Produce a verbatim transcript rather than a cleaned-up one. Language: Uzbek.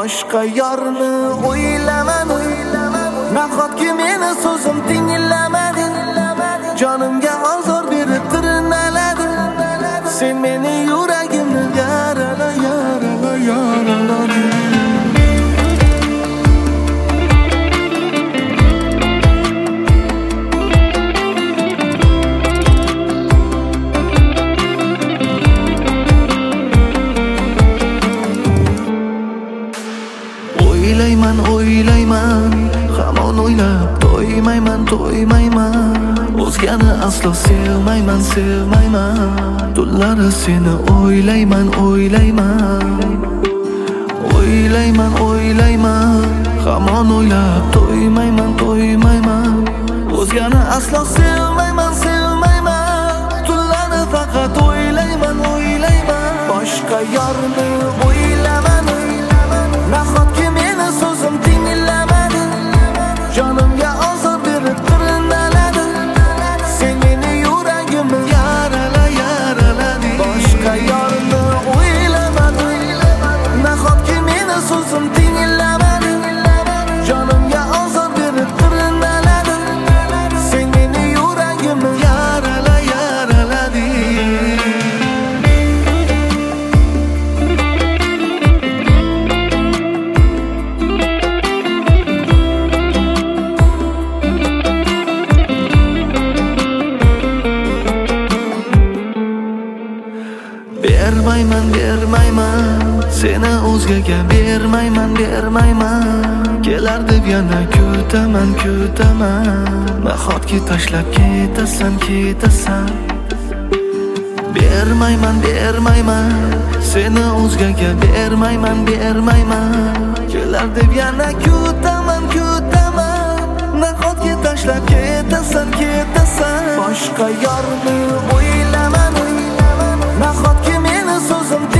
boshqa yorni o'ylamading. Nahotki meni so'zim tinglamading, jonimga ozor berib tirnalading. Sen meni yuragimni yarala yarala yaralading. O'ylayman, o'ylayman, hamon o'ylab to'ymayman, to'ymayman. O'zgani aslo sevmayman, sevmayman. Tunlari seni o'ylayman, o'ylayman. O'ylayman, o'ylayman, hamon o'ylab to'ymayman, to'ymayman. O'zgani aslo sevmayman, sevmayman. Tunlari faqat o'ylayman, o'ylayman. Boshqa yorni o'ylaman. Nahotki meni so'zim tinglamading, jonimga ozor berib tirnalading. Sen meni yuragimni yarala yaralading. Boshqa yorni o'ylamading. Nahotki meni so'zim tinglamading, jonimga ozor berib tirnalading. Sen meni yuragimni yarala yaralading. Bermayman, bermayman, seni o'zgaga bermayman, bermayman. Kelar deb yana kutaman, kutaman. Nahotki tashlab ketasan, ketasan. Bermayman, bermayman, seni o'zgaga bermayman, bermayman. Kelar deb yana kutaman, kutaman. Nahotki tashlab ketasan, ketasan. Boshqa yorni o'ylaman. Nahotki meni so'zim